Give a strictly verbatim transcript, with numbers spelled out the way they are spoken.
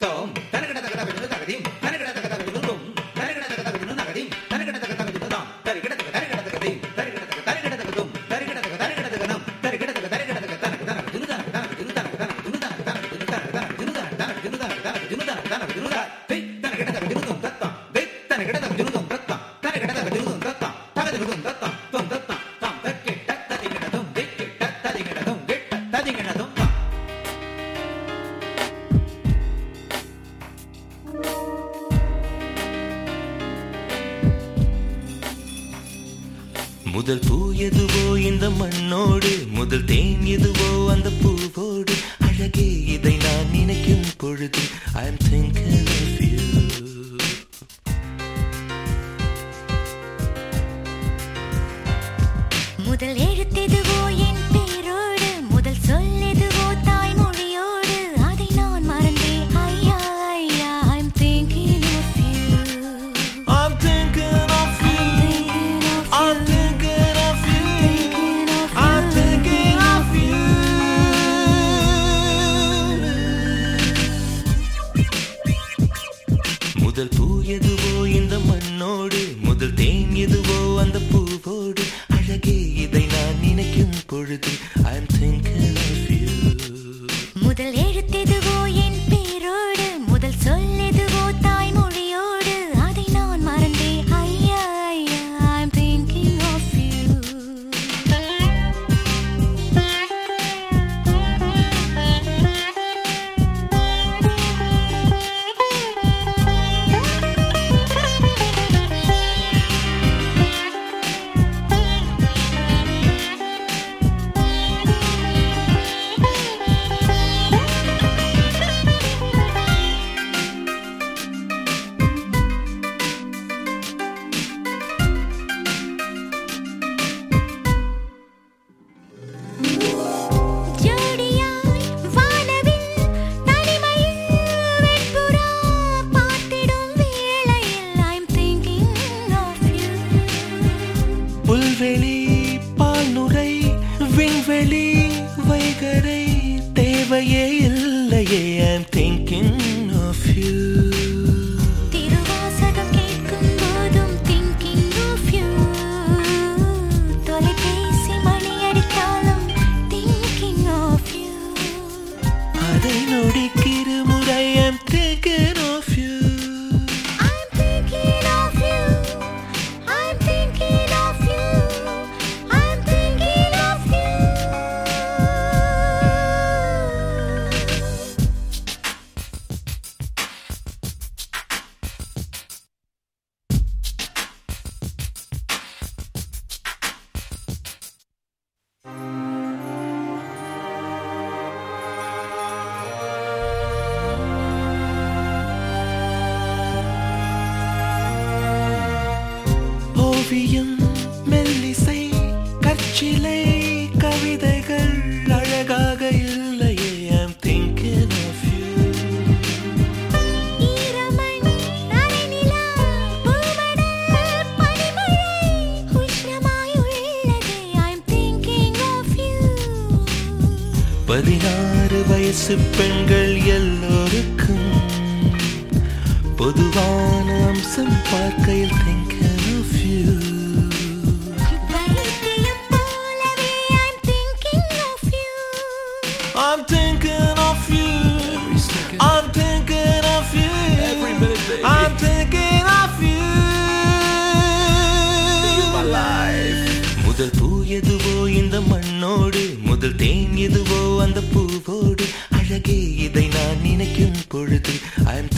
முதல் பூ எதுவோ இந்த மண்ணோடு, முதல் தேன் எதுவோ அந்த பூவோடு, அழகே இதை நான் நினைக்கும் பொழுது I am thinking of you. முதல் எழுத்தெதுவோ என் பேரோடு, முதல் சொல்லெதுவோ தாய்மொழியோடு, அதை நான் மறந்தேன் ஐயா ஐயா I am thinking of you. I'm thinking of you. I'm thinking of you. I'm thinking of you. முதல் பூ எதுவோ இந்த மண்ணோடு, முதல் தேன் எதுவோ அந்த பூவோடு, அழகே இதை நான் நினைக்கும் பொழுது I am thinking of you. முதல் எழுத்தெதுவோ என் பேரோடு, முதல் சொல்லெதுவோ தாய்மொழியோடு, அதை நான் மறந்தேன் ஐயா ஐயா I am thinking of you. ஜோடியாய் வானவில் தனிமையில் வெண்புறா பார்த்திடும் வேளையில் I am thinking of you. புல்வெளி பால்நுரை விண்வெளி வைகரை தேவையே இல்லையே I am thinking of you. Thiruvasagam கேட்கும் போதும் thinking of you. தொலைபேசி மணி அடித்தாலும் thinking of you. அதை நொடிக்கிற முறை I am thinking of you. I'm thinking of you. I'm thinking of you. I'm thinking of you. ஓவியம் மெல்லிசை கற்சிலை கவிதைகள் அழகாக இல்லையே I am thinking of you. ஈரமண் நனைநிலா பூமடல் பனிமழை உஷ்ணமாய் உள்ளதே I'm thinking of you. பதினாறு வயசு பெண்கள் எல்லோருக்கும் பொதுவான அம்சம் பார்க்கையில் thinking of you. வைத்தியம் போலவே I'm thinking of you. I'm thinking of you. I'm thinking of you. Every minute, baby. I'm thinking of you. My life. முதல் பூ எதுவோ இந்த மண்ணோடு, முதல் தேன் எதுவோ அந்த பூவோடு, அழகே இதை நான் நினைக்கும் பொழுது I am